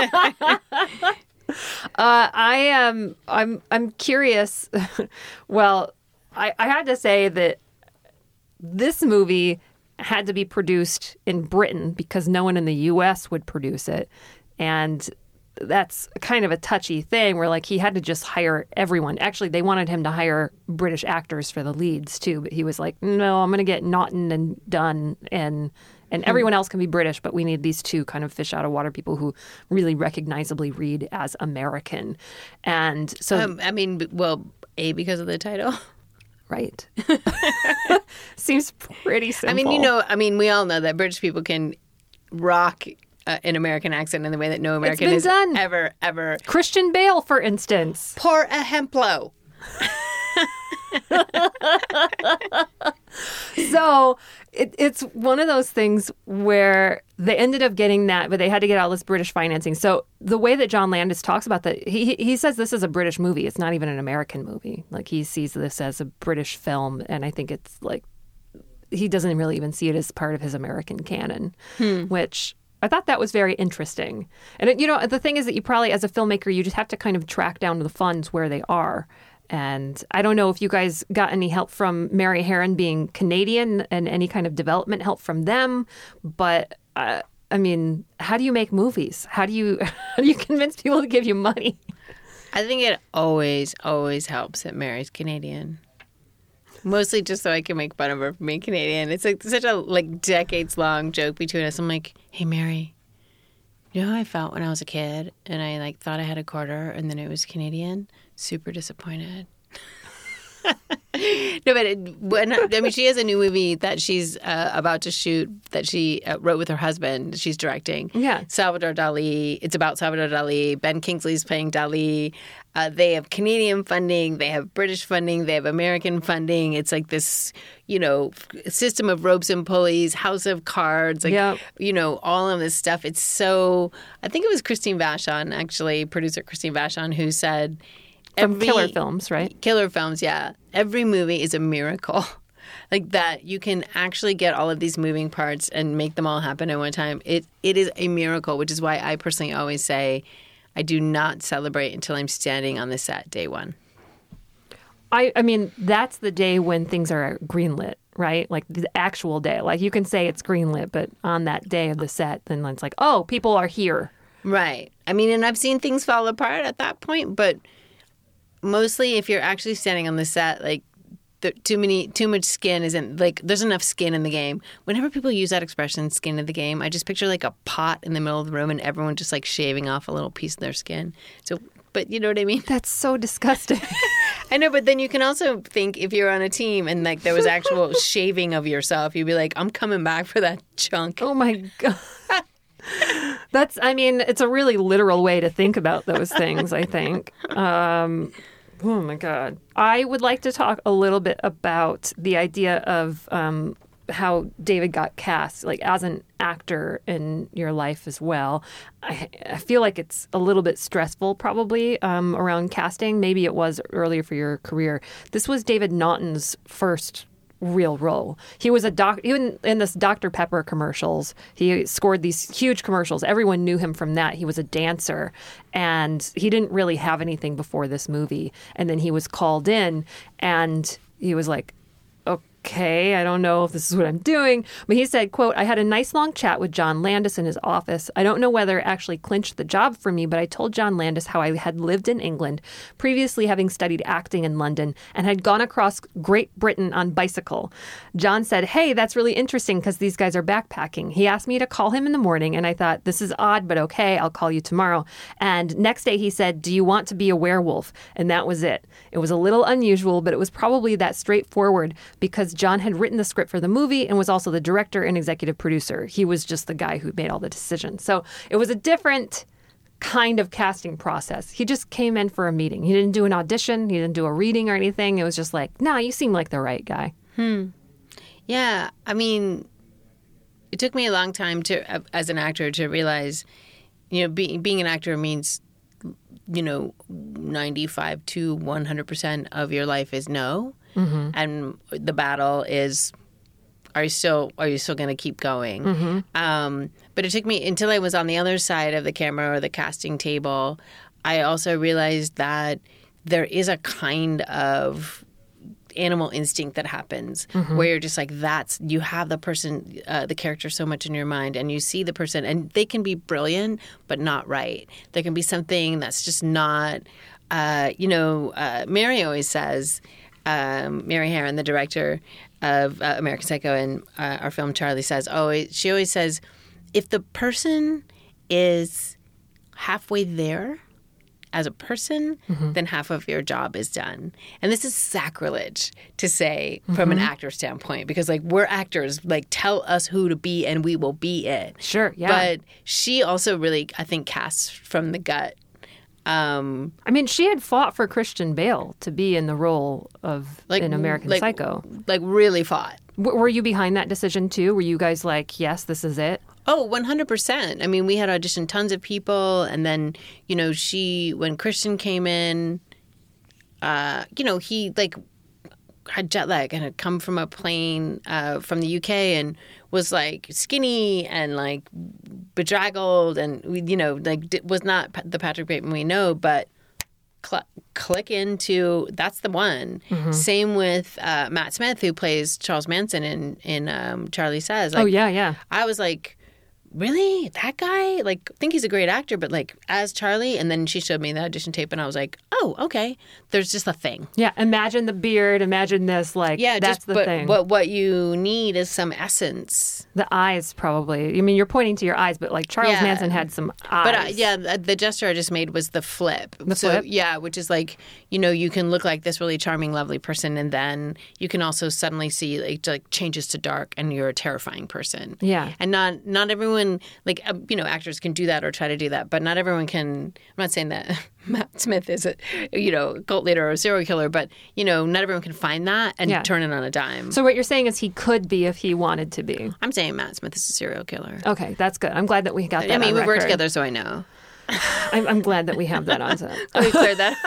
Uh, I am. I'm. I'm curious. Well, I, I had to say that this movie had to be produced in Britain because no one in the U S would produce it, and that's kind of a touchy thing. Where like he had to just hire everyone. Actually, they wanted him to hire British actors for the leads too, but he was like, "No, I'm going to get Naughton and Dunn and." And everyone else can be British, but we need these two kind of fish out of water people who really recognizably read as American. And so, Um, I mean, b- well, A, because of the title. right. Seems pretty simple. I mean, you know, I mean, we all know that British people can rock uh, an American accent in the way that no American been has done. ever, ever. Christian Bale, for instance. Por ejemplo. So it, it's one of those things where they ended up getting that, but they had to get all this British financing. So the way that John Landis talks about that, he he says this is a British movie. It's not even an American movie. Like he sees this as a British film, and I think it's like he doesn't really even see it as part of his American canon, Hmm. which I thought that was very interesting. And it, you know, the thing is that you probably, as a filmmaker, you just have to kind of track down the funds where they are. And I don't know if you guys got any help from Mary Herron being Canadian and any kind of development help from them. But uh, I mean, how do you make movies? How do you how do you convince people to give you money? I think it always, always helps that Mary's Canadian. Mostly just so I can make fun of her for being Canadian. It's like such a like decades long joke between us. I'm like, hey Mary, you know how I felt when I was a kid and I like thought I had a quarter and then it was Canadian? Super disappointed. No, but it, when, I mean, she has a new movie that she's uh, about to shoot that she uh, wrote with her husband. She's directing. Yeah. Salvador Dali. It's about Salvador Dali. Ben Kingsley's playing Dali. Uh, they have Canadian funding. They have British funding. They have American funding. It's like this, you know, system of ropes and pulleys, house of cards, like, Yep. you know, all of this stuff. It's so, I think it was Christine Vachon, actually, producer Christine Vachon, who said, From every- Killer Films, right? Killer Films, yeah. Every movie is a miracle. Like that, you can actually get all of these moving parts and make them all happen at one time. It It is a miracle, which is why I personally always say I do not celebrate until I'm standing on the set day one. I, I mean, that's the day when things are greenlit, right? Like the actual day. Like you can say it's greenlit, but on that day of the set, then it's like, oh, people are here. Right. I mean, and I've seen things fall apart at that point, but mostly if you're actually standing on the set, like the, too many, too much skin isn't like there's enough skin in the game. Whenever people use that expression, skin in the game, I just picture like a pot in the middle of the room and everyone just like shaving off a little piece of their skin. So, but you know what I mean? That's so disgusting. I know, but then you can also think if you're on a team and like there was actual shaving of yourself, you'd be like, I'm coming back for that chunk. Oh my God. That's, I mean, it's a really literal way to think about those things, I think. Um, oh my God. I would like to talk a little bit about the idea of um, how David got cast, like as an actor in your life as well. I, I feel like it's a little bit stressful probably um, around casting. Maybe it was earlier for your career. This was David Naughton's first real role. He was a doc, even in this Doctor Pepper commercials, he scored these huge commercials. Everyone knew him from that. He was a dancer and he didn't really have anything before this movie. And then he was called in and he was like, okay, I don't know if this is what I'm doing. But he said, quote, I had a nice long chat with John Landis in his office. I don't know whether it actually clinched the job for me, but I told John Landis how I had lived in England, previously having studied acting in London, and had gone across Great Britain on bicycle. John said, hey, that's really interesting because these guys are backpacking. He asked me to call him in the morning, and I thought, this is odd, but okay, I'll call you tomorrow. And next day he said, do you want to be a werewolf? And that was it. It was a little unusual, but it was probably that straightforward because John had written the script for the movie and was also the director and executive producer. He was just the guy who made all the decisions. So it was a different kind of casting process. He just came in for a meeting. He didn't do an audition. He didn't do a reading or anything. It was just like, nah, you seem like the right guy. Hmm. Yeah. I mean, it took me a long time to, uh, as an actor, to realize, you know, being being an actor means, you know, ninety-five to one hundred percent of your life is no. Mm-hmm. And the battle is, are you still are you still going to keep going? Mm-hmm. Um, but it took me until I was on the other side of the camera or the casting table. I also realized that there is a kind of animal instinct that happens mm-hmm. where you're just like, that's, you have the person, uh, the character so much in your mind, and you see the person, and they can be brilliant, but not right. There can be something that's just not, uh, you know, uh, Mary always says, um, Mary Herron, the director of uh, American Psycho and uh, our film Charlie Says, always, she always says, if the person is halfway there as a person, mm-hmm. then half of your job is done. And this is sacrilege to say mm-hmm. from an actor standpoint, because like we're actors, like tell us who to be and we will be it. Sure, yeah. But she also really, I think, casts from the gut. Um, I mean, she had fought for Christian Bale to be in the role of like, in American like, Psycho. Like really fought. W- were you behind that decision too? Were you guys like, yes, this is it? Oh, one hundred percent. I mean, we had auditioned tons of people. And then, you know, she, when Christian came in, uh, you know, he like had jet lag and had come from a plane uh, from the U K and was like skinny and like bedraggled and, you know, like was not the Patrick Bateman we know, but cl- click into that's the one. Mm-hmm. Same with uh, Matt Smith, who plays Charles Manson in, in um, Charlie Says. Like, oh, yeah, yeah. I was like, really? That guy? Like, I think he's a great actor, but like as Charlie. And then she showed me the audition tape and I was like, oh, okay. There's just a thing. Yeah. Imagine the beard. Imagine this. Like, yeah, that's just, the but, thing. But what you need is some essence. The eyes, probably. I mean, you're pointing to your eyes, but like Charles yeah. Manson had some eyes. But uh, yeah, the, the gesture I just made was the flip. The so, flip? Yeah, which is like, you know, you can look like this really charming, lovely person, and then you can also suddenly see like, like changes to dark, and you're a terrifying person. Yeah. And not not everyone, like, uh, you know, actors can do that or try to do that, but not everyone can. I'm not saying that Matt Smith is a, you know, cult leader or a serial killer, but, you know, not everyone can find that and yeah. turn it on a dime. So what you're saying is he could be if he wanted to be. I'm saying Matt Smith is a serial killer. Okay, that's good. I'm glad that we got that I mean, on we've record. worked together, so I know. I'm, I'm glad that we have that on set. Oh, we cleared that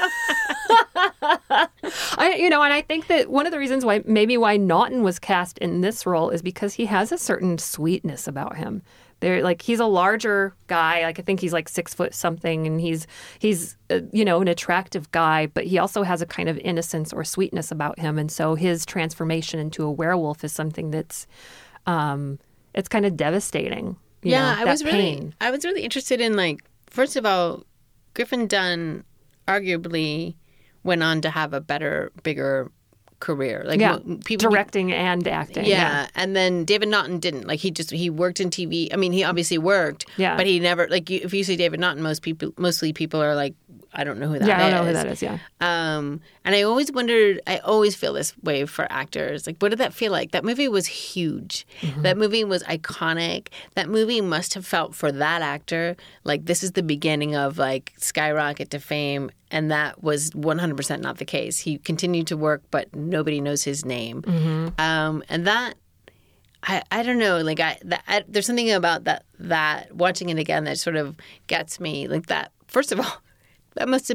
I, you know, and I think that one of the reasons why maybe why Naughton was cast in this role is because he has a certain sweetness about him. They're like he's a larger guy. Like I think he's like six foot something, and he's he's uh, you know an attractive guy, but he also has a kind of innocence or sweetness about him, and so his transformation into a werewolf is something that's um, it's kind of devastating. You yeah, know, I that was pain. really I was really interested in like first of all, Griffin Dunne arguably went on to have a better, bigger career. Like yeah, people, directing and acting. Yeah. yeah, and then David Naughton didn't. Like he just he worked in T V. I mean, he obviously worked. Yeah. but he never like you, if you say David Naughton, most people mostly people are like, I don't know who that is. Yeah, I don't know who that is. Yeah. Um, and I always wondered. I always feel this way for actors. Like, what did that feel like? That movie was huge. Mm-hmm. That movie was iconic. That movie must have felt for that actor like this is the beginning of like skyrocket to fame. And that was one hundred percent not the case. He continued to work, but nobody knows his name. Mm-hmm. Um, and that, I, I don't know, like I, that, I, there's something about that, that watching it again that sort of gets me like that. First of all, that must have been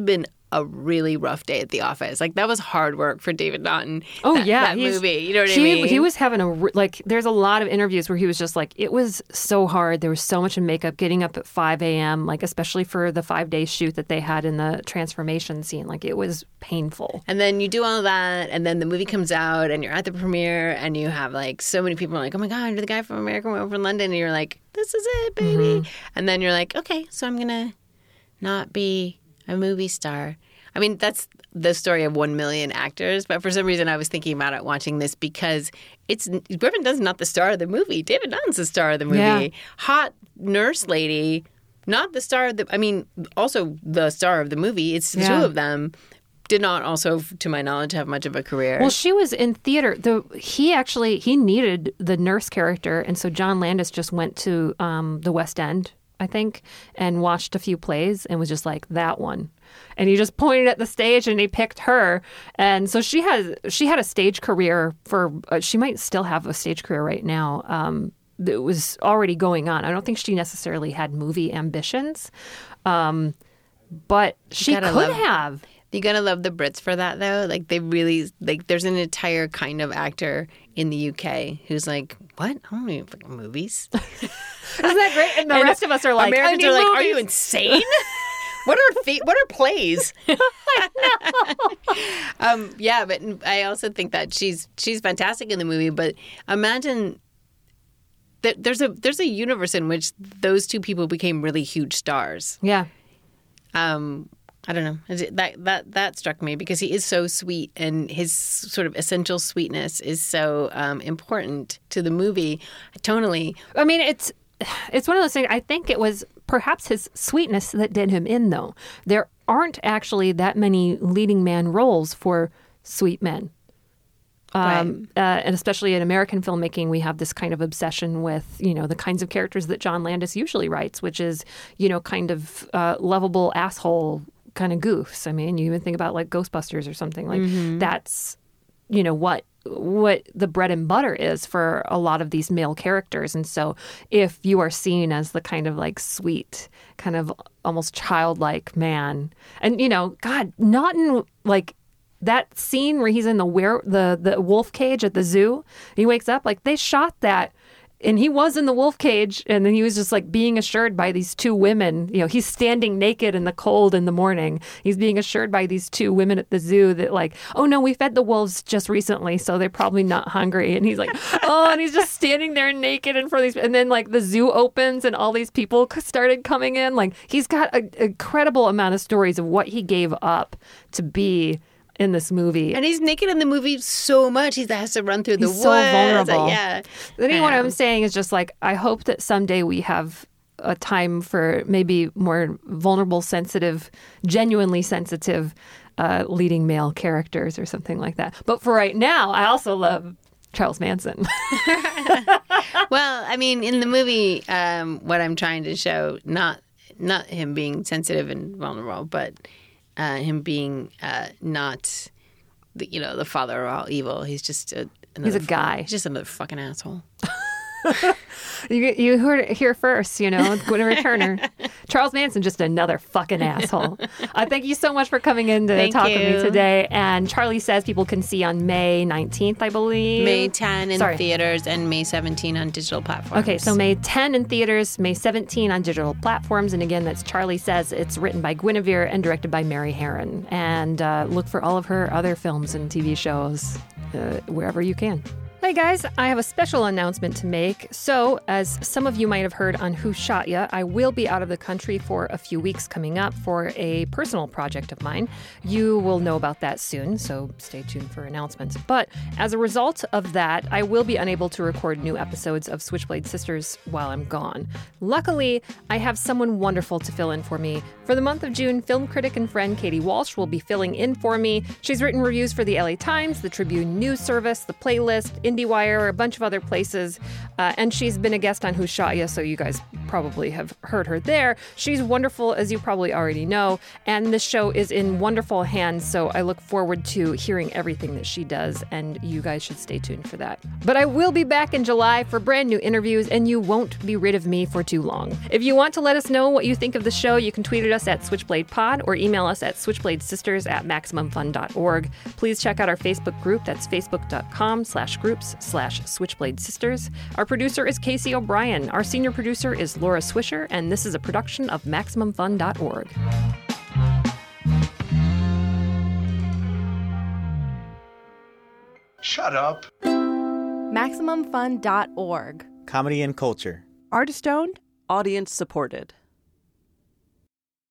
a really rough day at the office. Like, that was hard work for David Naughton. Oh, that, yeah. That he's- movie. You know what he, I mean? He was having a, re- like, there's a lot of interviews where he was just like, it was so hard. There was so much in makeup, getting up at five a.m., like, especially for the five-day shoot that they had in the transformation scene. Like, it was painful. And then you do all that, and then the movie comes out, and you're at the premiere, and you have, like, so many people are like, oh, my God, you're the guy from American Werewolf in London. And you're like, this is it, baby. Mm-hmm. And then you're like, okay, so I'm going to not be a movie star. I mean, that's the story of one million actors, but for some reason I was thinking about it watching this because it's Griffin Dunne's not the star of the movie. David Naughton's the star of the movie. Yeah. Hot nurse lady, not the star of the, I mean, also the star of the movie. It's the Yeah. two of them. Did not also, to my knowledge, have much of a career. Well, she was in theater. The he actually he needed the nurse character, and so John Landis just went to um, the West End, I think, and watched a few plays and was just like, that one. And he just pointed at the stage and he picked her. And so she has she had a stage career for uh, she might still have a stage career right now. Um, that was already going on. I don't think she necessarily had movie ambitions, um, but she could gotta love- have. You gotta love the Brits for that, though. Like, they really, like, there's an entire kind of actor in the U K who's like, what? I don't need fucking movies. Isn't that great? And the And rest of us are like, Americans I need are like, movies. are you insane? What are the- what are plays? um, yeah, but I also think that she's she's fantastic in the movie. But imagine that there's a there's a universe in which those two people became really huge stars. Yeah. Um, I don't know. That that that struck me because he is so sweet, and his sort of essential sweetness is so um, important to the movie tonally. I mean, it's it's one of those things. I think it was perhaps his sweetness that did him in, though. There aren't actually that many leading man roles for sweet men. Um, uh, and especially in American filmmaking, we have this kind of obsession with, you know, the kinds of characters that John Landis usually writes, which is, you know, kind of uh, lovable asshole kind of goofs. I mean, you even think about like Ghostbusters or something like Mm-hmm. that's, you know, what what the bread and butter is for a lot of these male characters. And so if you are seen as the kind of like sweet, kind of almost childlike man, and, you know, God, not in like that scene where he's in the where the the wolf cage at the zoo, he wakes up, like they shot that. And he was in the wolf cage, and then he was just like being assured by these two women. You know, he's standing naked in the cold in the morning. He's being assured by these two women at the zoo that, like, oh no, we fed the wolves just recently, so they're probably not hungry. And he's like, oh, and he's just standing there naked in front of these. And then like the zoo opens, and all these people started coming in. Like he's got an incredible amount of stories of what he gave up to be in this movie. And he's naked in the movie so much. He has to run through the He's woods. so vulnerable. Yeah. I think what Yeah. I'm saying is just like, I hope that someday we have a time for maybe more vulnerable, sensitive, genuinely sensitive uh, leading male characters or something like that. But for right now, I also love Charles Manson. Well, I mean, in the movie, um, what I'm trying to show, not not him being sensitive and vulnerable, but uh, him being uh, not, the, you know, the father of all evil. He's just a He's a another- guy. He's just another fucking asshole. You, you heard it here first, you know, Guinevere Turner. Charles Manson, just another fucking asshole. Uh, thank you so much for coming in to Thank talk with me you. today. And Charlie Says people can see on May nineteenth, I believe. May tenth in Sorry. theaters and May seventeenth on digital platforms. Okay, so May tenth in theaters, May seventeenth on digital platforms. And again, that's Charlie Says. It's written by Guinevere and directed by Mary Herron. And uh, look for all of her other films and T V shows uh, wherever you can. Hey guys, I have a special announcement to make. So, as some of you might have heard on Who Shot Ya, I will be out of the country for a few weeks coming up for a personal project of mine. You will know about that soon, so stay tuned for announcements. But as a result of that, I will be unable to record new episodes of Switchblade Sisters while I'm gone. Luckily, I have someone wonderful to fill in for me. For the month of June, film critic and friend Katie Walsh will be filling in for me. She's written reviews for the L A Times, the Tribune News Service, The Playlist, Indie IndieWire, a bunch of other places, uh, and she's been a guest on Who Shot Ya, so you guys probably have heard her there. She's wonderful, as you probably already know, and this show is in wonderful hands, so I look forward to hearing everything that she does, and you guys should stay tuned for that. But I will be back in July for brand new interviews, and you won't be rid of me for too long. If you want to let us know what you think of the show, you can tweet at us at SwitchBladePod or email us at switchbladesisters at maximum fun dot org. Please check out our Facebook group. That's facebook.com slash groups slash Switchblade Sisters. Our producer is Casey O'Brien. Our senior producer is Laura Swisher, and this is a production of maximum fun dot org. Shut up. maximum fun dot org. Comedy and culture. Artist owned, audience supported.